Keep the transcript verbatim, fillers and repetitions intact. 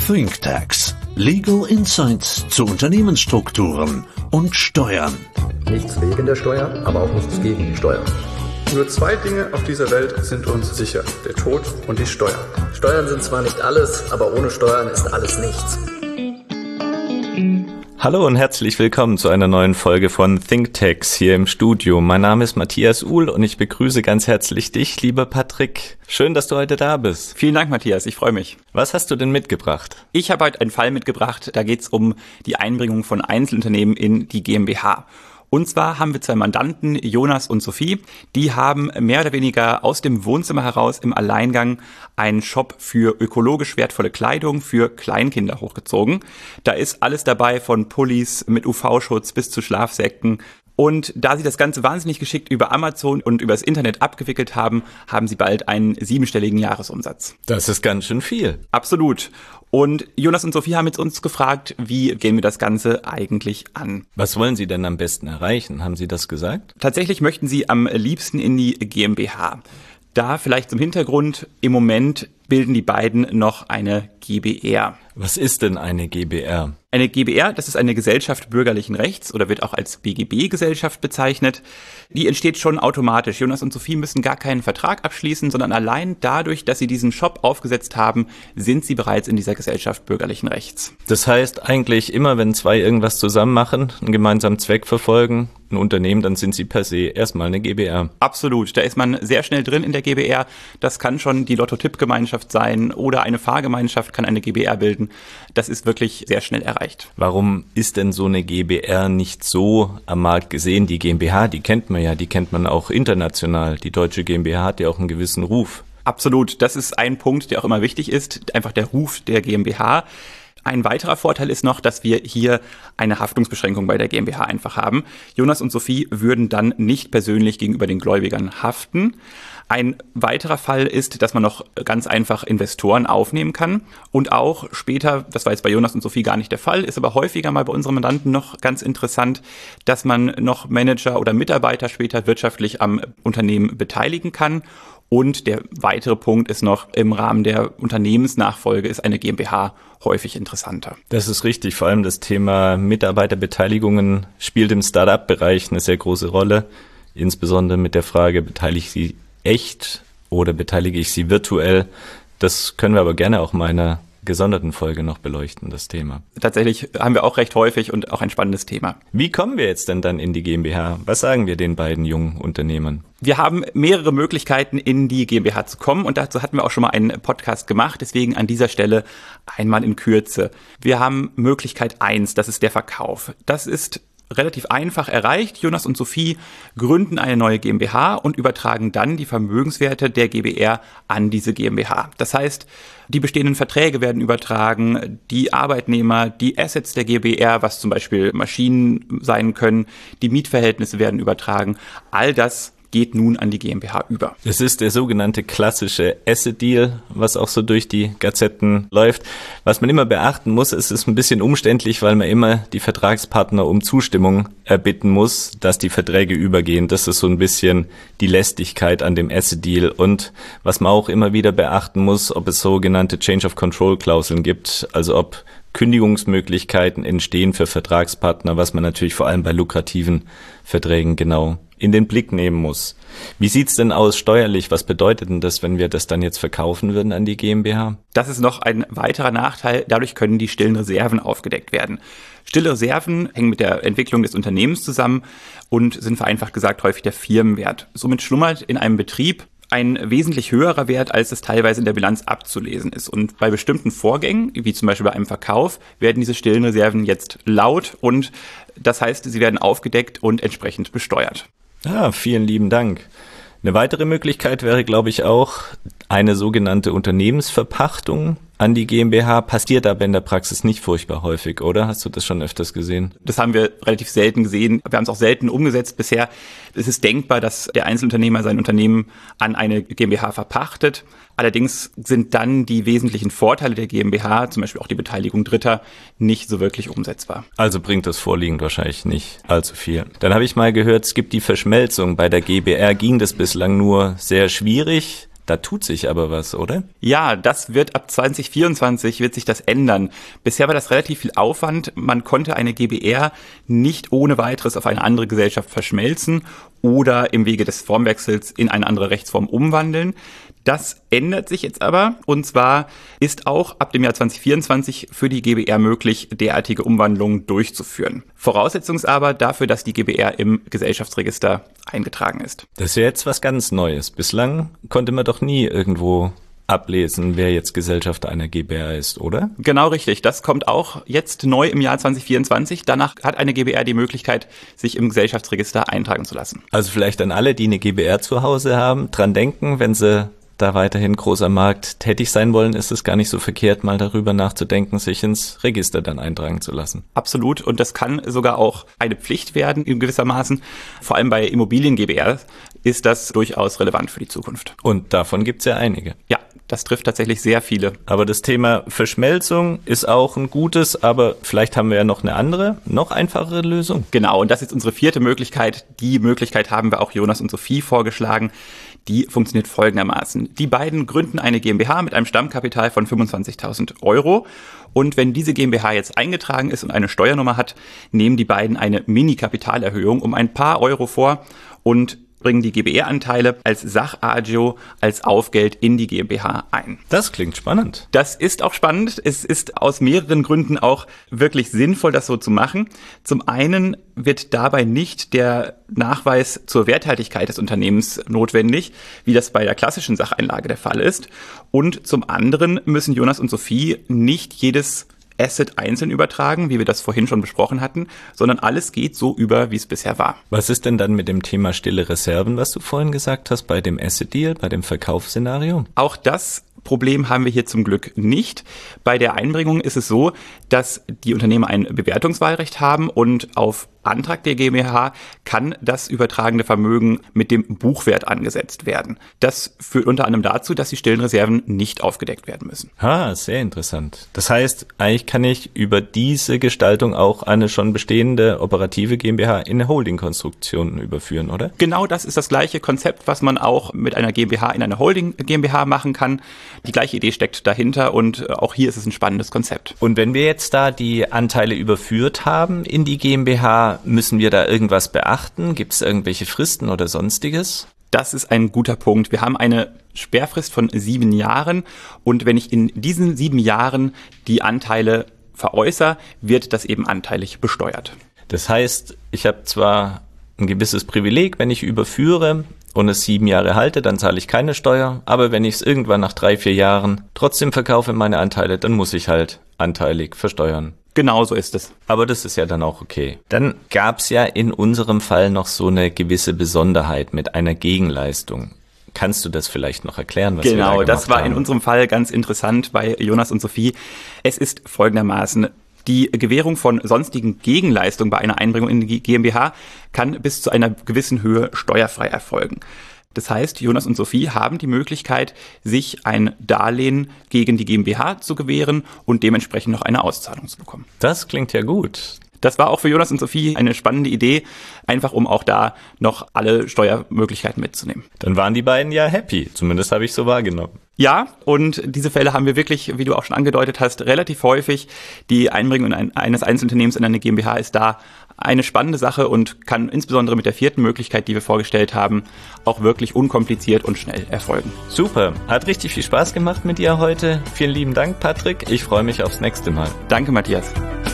ThinkTax. Legal Insights zu Unternehmensstrukturen und Steuern. Nichts wegen der Steuer, aber auch nichts gegen die Steuer. Nur zwei Dinge auf dieser Welt sind uns sicher: der Tod und die Steuern. Steuern sind zwar nicht alles, aber ohne Steuern ist alles nichts. Hallo und herzlich willkommen zu einer neuen Folge von ThinkTax hier im Studio. Mein Name ist Matthias Uhl und ich begrüße ganz herzlich dich, lieber Patrick. Schön, dass du heute da bist. Vielen Dank, Matthias, ich freue mich. Was hast du denn mitgebracht? Ich habe heute einen Fall mitgebracht, da geht es um die Einbringung von Einzelunternehmen in die GmbH. Und zwar haben wir zwei Mandanten, Jonas und Sophie, die haben mehr oder weniger aus dem Wohnzimmer heraus im Alleingang einen Shop für ökologisch wertvolle Kleidung für Kleinkinder hochgezogen. Da ist alles dabei, von Pullis mit U V-Schutz bis zu Schlafsäcken. Und da sie das Ganze wahnsinnig geschickt über Amazon und übers Internet abgewickelt haben, haben sie bald einen siebenstelligen Jahresumsatz. Das ist ganz schön viel. Absolut. Und Jonas und Sophie haben jetzt uns gefragt, wie gehen wir das Ganze eigentlich an? Was wollen Sie denn am besten erreichen? Haben Sie das gesagt? Tatsächlich möchten sie am liebsten in die GmbH. Da vielleicht zum Hintergrund, im Moment bilden die beiden noch eine GbR. Was ist denn eine GbR? Eine GbR, das ist eine Gesellschaft bürgerlichen Rechts oder wird auch als B G B-Gesellschaft bezeichnet. Die entsteht schon automatisch. Jonas und Sophie müssen gar keinen Vertrag abschließen, sondern allein dadurch, dass sie diesen Shop aufgesetzt haben, sind sie bereits in dieser Gesellschaft bürgerlichen Rechts. Das heißt eigentlich immer, wenn zwei irgendwas zusammen machen, einen gemeinsamen Zweck verfolgen, ein Unternehmen, dann sind sie per se erstmal eine GbR. Absolut, da ist man sehr schnell drin in der GbR. Das kann schon die Lotto-Tipp-Gemeinschaft sein oder eine Fahrgemeinschaft kann eine GbR bilden. Das ist wirklich sehr schnell erreicht. Warum ist denn so eine GbR nicht so am Markt gesehen? Die GmbH, die kennt man ja, die kennt man auch international. Die deutsche GmbH hat ja auch einen gewissen Ruf. Absolut, das ist ein Punkt, der auch immer wichtig ist, einfach der Ruf der GmbH. Ein weiterer Vorteil ist noch, dass wir hier eine Haftungsbeschränkung bei der GmbH einfach haben. Jonas und Sophie würden dann nicht persönlich gegenüber den Gläubigern haften. Ein weiterer Fall ist, dass man noch ganz einfach Investoren aufnehmen kann und auch später, das war jetzt bei Jonas und Sophie gar nicht der Fall, ist aber häufiger mal bei unseren Mandanten noch ganz interessant, dass man noch Manager oder Mitarbeiter später wirtschaftlich am Unternehmen beteiligen kann. Und der weitere Punkt ist noch, im Rahmen der Unternehmensnachfolge ist eine GmbH häufig interessanter. Das ist richtig, vor allem das Thema Mitarbeiterbeteiligungen spielt im Start-up-Bereich eine sehr große Rolle, insbesondere mit der Frage, beteilige ich sie echt oder beteilige ich sie virtuell? Das können wir aber gerne auch mal in einer gesonderten Folge noch beleuchten, das Thema. Tatsächlich haben wir auch recht häufig und auch ein spannendes Thema. Wie kommen wir jetzt denn dann in die GmbH? Was sagen wir den beiden jungen Unternehmern? Wir haben mehrere Möglichkeiten, in die GmbH zu kommen und dazu hatten wir auch schon mal einen Podcast gemacht, deswegen an dieser Stelle einmal in Kürze. Wir haben Möglichkeit eins, das ist der Verkauf. Das ist relativ einfach erreicht. Jonas und Sophie gründen eine neue GmbH und übertragen dann die Vermögenswerte der GbR an diese GmbH. Das heißt, die bestehenden Verträge werden übertragen, die Arbeitnehmer, die Assets der GbR, was zum Beispiel Maschinen sein können, die Mietverhältnisse werden übertragen. All das geht nun an die GmbH über. Es ist der sogenannte klassische Asset-Deal, was auch so durch die Gazetten läuft. Was man immer beachten muss, es ist ein bisschen umständlich, weil man immer die Vertragspartner um Zustimmung erbitten muss, dass die Verträge übergehen. Das ist so ein bisschen die Lästigkeit an dem Asset-Deal. Und was man auch immer wieder beachten muss, ob es sogenannte Change-of-Control-Klauseln gibt, also ob Kündigungsmöglichkeiten entstehen für Vertragspartner, was man natürlich vor allem bei lukrativen Verträgen genau in den Blick nehmen muss. Wie sieht's denn aus steuerlich? Was bedeutet denn das, wenn wir das dann jetzt verkaufen würden an die GmbH? Das ist noch ein weiterer Nachteil. Dadurch können die stillen Reserven aufgedeckt werden. Stille Reserven hängen mit der Entwicklung des Unternehmens zusammen und sind vereinfacht gesagt häufig der Firmenwert. Somit schlummert in einem Betrieb ein wesentlich höherer Wert, als es teilweise in der Bilanz abzulesen ist. Und bei bestimmten Vorgängen, wie zum Beispiel bei einem Verkauf, werden diese stillen Reserven jetzt laut und das heißt, sie werden aufgedeckt und entsprechend besteuert. Ah, vielen lieben Dank. Eine weitere Möglichkeit wäre, glaube ich, auch eine sogenannte Unternehmensverpachtung an die GmbH. Passiert aber in der Praxis nicht furchtbar häufig, oder? Hast du das schon öfters gesehen? Das haben wir relativ selten gesehen. Wir haben es auch selten umgesetzt bisher. Es ist denkbar, dass der Einzelunternehmer sein Unternehmen an eine GmbH verpachtet. Allerdings sind dann die wesentlichen Vorteile der GmbH, zum Beispiel auch die Beteiligung Dritter, nicht so wirklich umsetzbar. Also bringt das vorliegend wahrscheinlich nicht allzu viel. Dann habe ich mal gehört, es gibt die Verschmelzung. Bei der GbR ging das bislang nur sehr schwierig. Da tut sich aber was, oder? Ja, das wird ab zwanzig vierundzwanzig wird sich das ändern. Bisher war das relativ viel Aufwand. Man konnte eine GbR nicht ohne weiteres auf eine andere Gesellschaft verschmelzen oder im Wege des Formwechsels in eine andere Rechtsform umwandeln. Das ändert sich jetzt aber, und zwar ist auch ab dem Jahr zwanzig vierundzwanzig für die GbR möglich, derartige Umwandlungen durchzuführen. Voraussetzung ist aber dafür, dass die GbR im Gesellschaftsregister eingetragen ist. Das ist ja jetzt was ganz Neues. Bislang konnte man doch nie irgendwo ablesen, wer jetzt Gesellschafter einer GbR ist, oder? Genau richtig. Das kommt auch jetzt neu im Jahr zwanzig vierundzwanzig. Danach hat eine GbR die Möglichkeit, sich im Gesellschaftsregister eintragen zu lassen. Also vielleicht an alle, die eine GbR zu Hause haben, dran denken, wenn sie da weiterhin großer Markt tätig sein wollen, ist es gar nicht so verkehrt, mal darüber nachzudenken, sich ins Register dann eintragen zu lassen. Absolut. Und das kann sogar auch eine Pflicht werden, in gewissermaßen. Vor allem bei Immobilien-GbR ist das durchaus relevant für die Zukunft. Und davon gibt's ja einige. Ja, das trifft tatsächlich sehr viele. Aber das Thema Verschmelzung ist auch ein gutes, aber vielleicht haben wir ja noch eine andere, noch einfachere Lösung. Genau, und das ist unsere vierte Möglichkeit. Die Möglichkeit haben wir auch Jonas und Sophie vorgeschlagen. Die funktioniert folgendermaßen. Die beiden gründen eine GmbH mit einem Stammkapital von fünfundzwanzigtausend Euro. Und wenn diese GmbH jetzt eingetragen ist und eine Steuernummer hat, nehmen die beiden eine Mini-Kapitalerhöhung um ein paar Euro vor und bringen die GbR-Anteile als Sachagio, als Aufgeld in die GmbH ein. Das klingt spannend. Das ist auch spannend. Es ist aus mehreren Gründen auch wirklich sinnvoll, das so zu machen. Zum einen wird dabei nicht der Nachweis zur Werthaltigkeit des Unternehmens notwendig, wie das bei der klassischen Sacheinlage der Fall ist. Und zum anderen müssen Jonas und Sophie nicht jedes Asset einzeln übertragen, wie wir das vorhin schon besprochen hatten, sondern alles geht so über, wie es bisher war. Was ist denn dann mit dem Thema stille Reserven, was du vorhin gesagt hast, bei dem Asset Deal, bei dem Verkaufsszenario? Auch das Problem haben wir hier zum Glück nicht. Bei der Einbringung ist es so, dass die Unternehmen ein Bewertungswahlrecht haben und auf Antrag der GmbH kann das übertragene Vermögen mit dem Buchwert angesetzt werden. Das führt unter anderem dazu, dass die stillen Reserven nicht aufgedeckt werden müssen. Ah, sehr interessant. Das heißt, eigentlich kann ich über diese Gestaltung auch eine schon bestehende operative GmbH in eine Holding-Konstruktion überführen, oder? Genau, das ist das gleiche Konzept, was man auch mit einer GmbH in eine Holding-GmbH machen kann. Die gleiche Idee steckt dahinter und auch hier ist es ein spannendes Konzept. Und wenn wir jetzt da die Anteile überführt haben in die GmbH, müssen wir da irgendwas beachten? Gibt es irgendwelche Fristen oder Sonstiges? Das ist ein guter Punkt. Wir haben eine Sperrfrist von sieben Jahren und wenn ich in diesen sieben Jahren die Anteile veräußere, wird das eben anteilig besteuert. Das heißt, ich habe zwar ein gewisses Privileg, wenn ich überführe und es sieben Jahre halte, dann zahle ich keine Steuer, aber wenn ich es irgendwann nach drei, vier Jahren trotzdem verkaufe meine Anteile, dann muss ich halt anteilig versteuern. Genau so ist es. Aber das ist ja dann auch okay. Dann gab's ja in unserem Fall noch so eine gewisse Besonderheit mit einer Gegenleistung. Kannst du das vielleicht noch erklären, was genau, wir da gemacht haben? Genau, das war in unserem Fall ganz interessant bei Jonas und Sophie. Es ist folgendermaßen: Die Gewährung von sonstigen Gegenleistungen bei einer Einbringung in die GmbH kann bis zu einer gewissen Höhe steuerfrei erfolgen. Das heißt, Jonas und Sophie haben die Möglichkeit, sich ein Darlehen gegen die GmbH zu gewähren und dementsprechend noch eine Auszahlung zu bekommen. Das klingt ja gut. Das war auch für Jonas und Sophie eine spannende Idee, einfach um auch da noch alle Steuermöglichkeiten mitzunehmen. Dann waren die beiden ja happy, zumindest habe ich so wahrgenommen. Ja, und diese Fälle haben wir wirklich, wie du auch schon angedeutet hast, relativ häufig. Die Einbringung eines Einzelunternehmens in eine GmbH ist da eine spannende Sache und kann insbesondere mit der vierten Möglichkeit, die wir vorgestellt haben, auch wirklich unkompliziert und schnell erfolgen. Super, hat richtig viel Spaß gemacht mit dir heute. Vielen lieben Dank, Patrick. Ich freue mich aufs nächste Mal. Danke, Matthias.